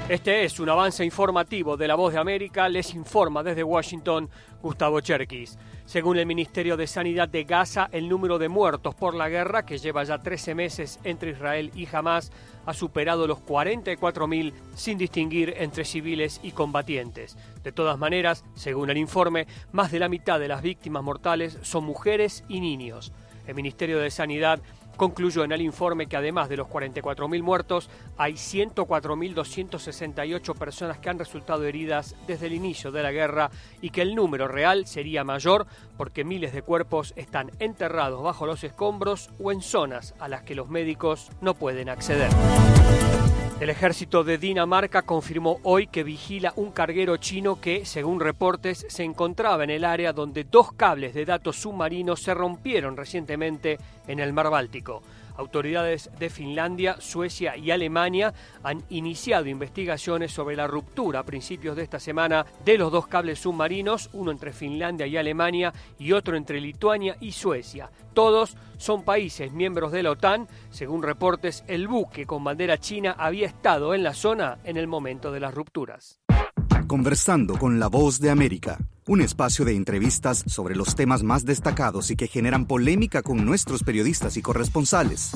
Este es un avance informativo de La Voz de América. Les informa desde Washington Gustavo Cherkis. Según el Ministerio de Sanidad de Gaza, el número de muertos por la guerra, que lleva ya 13 meses entre Israel y Hamás, ha superado los 44.000 sin distinguir entre civiles y combatientes. De todas maneras, según el informe, más de la mitad de las víctimas mortales son mujeres y niños. El Ministerio de Sanidad concluyó en el informe que además de los 44.000 muertos, hay 104.268 personas que han resultado heridas desde el inicio de la guerra y que el número real sería mayor porque miles de cuerpos están enterrados bajo los escombros o en zonas a las que los médicos no pueden acceder. El ejército de Dinamarca confirmó hoy que vigila un carguero chino que, según reportes, se encontraba en el área donde 2 cables de datos submarinos se rompieron recientemente en el Mar Báltico. Autoridades de Finlandia, Suecia y Alemania han iniciado investigaciones sobre la ruptura a principios de esta semana de los 2 cables submarinos, uno entre Finlandia y Alemania y otro entre Lituania y Suecia. Todos son países miembros de la OTAN. Según reportes, el buque con bandera china había estado en la zona en el momento de las rupturas. Conversando con La Voz de América, un espacio de entrevistas sobre los temas más destacados y que generan polémica con nuestros periodistas y corresponsales.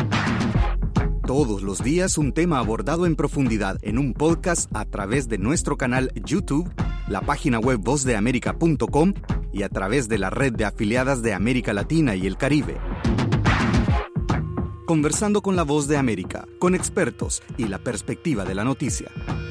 Todos los días un tema abordado en profundidad en un podcast a través de nuestro canal YouTube, la página web vozdeamerica.com y a través de la red de afiliadas de América Latina y el Caribe. Conversando con La Voz de América, con expertos y la perspectiva de la noticia.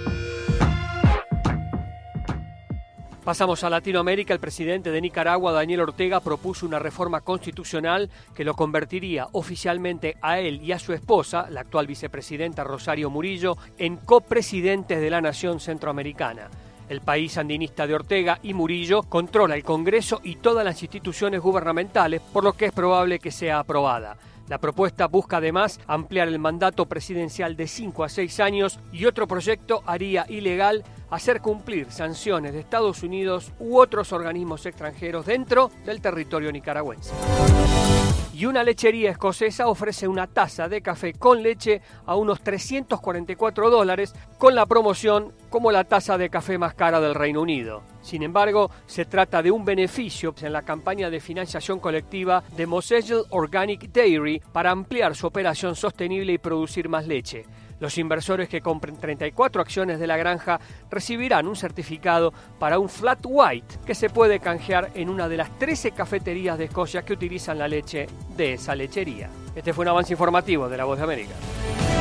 Pasamos a Latinoamérica. El presidente de Nicaragua, Daniel Ortega, propuso una reforma constitucional que lo convertiría oficialmente a él y a su esposa, la actual vicepresidenta Rosario Murillo, en copresidentes de la nación centroamericana. El país sandinista de Ortega y Murillo controla el Congreso y todas las instituciones gubernamentales, por lo que es probable que sea aprobada. La propuesta busca además ampliar el mandato presidencial de 5 a 6 años y otro proyecto haría ilegal hacer cumplir sanciones de Estados Unidos u otros organismos extranjeros dentro del territorio nicaragüense. Y una lechería escocesa ofrece una taza de café con leche a unos $344 con la promoción como la taza de café más cara del Reino Unido. Sin embargo, se trata de un beneficio en la campaña de financiación colectiva de Moselle Organic Dairy para ampliar su operación sostenible y producir más leche. Los inversores que compren 34 acciones de la granja recibirán un certificado para un flat white que se puede canjear en una de las 13 cafeterías de Escocia que utilizan la leche de esa lechería. Este fue un avance informativo de La Voz de América.